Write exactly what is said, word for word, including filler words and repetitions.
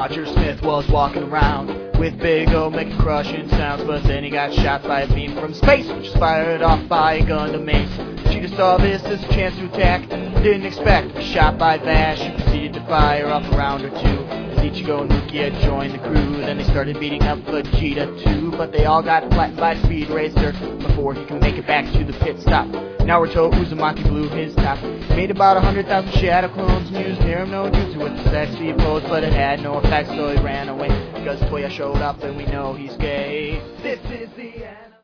Roger Smith was walking around with Big O making crushing sounds, but then he got shot by a beam from space, which was fired off by a Gundam Ace. Cheetah saw this as a chance to attack, didn't expect to be shot by Vash. He proceeded to fire off a round or two as Ichigo and Rukia joined the crew. Then they started beating up Vegeta too, but they all got flattened by Speed Racer before he could make it back to the pit stop. Naruto Uzumaki blew his top. He made about a hundred thousand shadow clones and used Niram no Jutsu with the sexy pose, but it had no effect, so he ran away because Toya showed up and we know he's gay. This is the end.